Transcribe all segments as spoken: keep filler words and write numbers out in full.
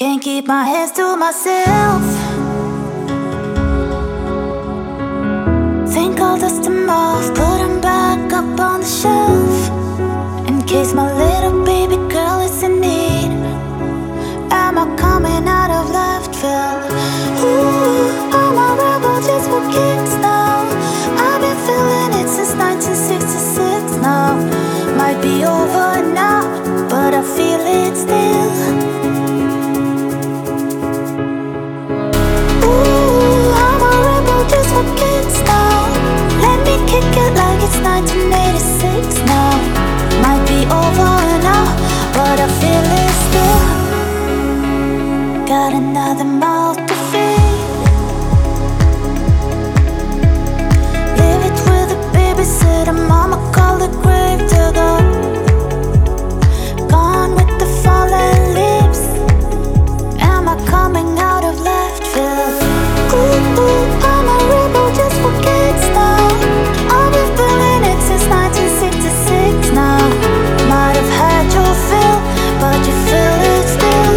Can't keep my hands to myself. Think I'll dust them off, put them back up on the shelf, in case my little baby girl is in need. Am I coming out of left field? Ooh, I'm a rebel just for kicks now. I've been feeling it since nineteen sixty-six now. Might be over now, but I feel it still. Just for kids now. Let me kick it like it's nineteen eighty-six now. Might be over now, but I feel it still. Got another mouth to feed. Leave it with a babysitter, mama call it grave digger. Gone with the fallen leaves. Am I coming out of left field? Ooh, ooh, I'm a rebel just for kicks now. I've been feeling it since nineteen sixty-six now. Might have had your fill, but you feel it still.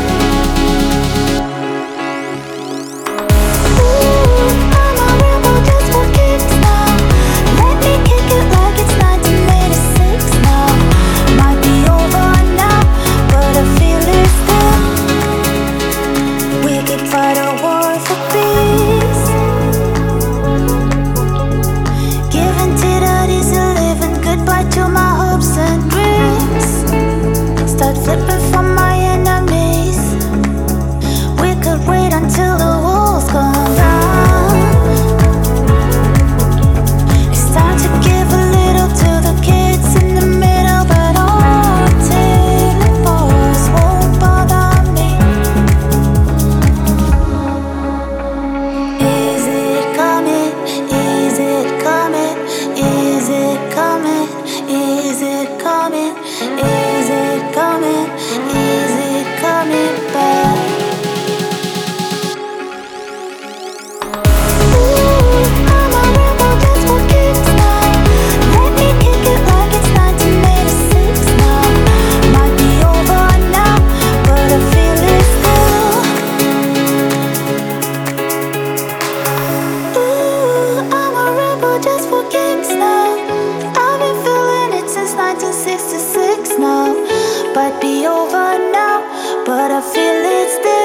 Ooh, I'm a rebel just for kicks now. Let me kick it like it's nineteen eighty-six now. Might be over now, but I feel it still. We could fight a war for peace. Giving to that easy living, goodbye to my hopes and dreams. Start flipping for my enemies. We could wait until the walls come down. It's time to give a little to the kids in the middle, but all telephone won't bother me. Is it coming? Is it coming? Is it coming? Is it coming? Is it coming? Is it coming back? Ooh, I'm a rebel just for kicks now. Let me kick it like it's nineteen eighty-six now. Might be over now, but I feel it still. Ooh, I'm a rebel just for kicks now. I've been feeling it since nineteen sixty-six now. Might be over now, but I feel it still.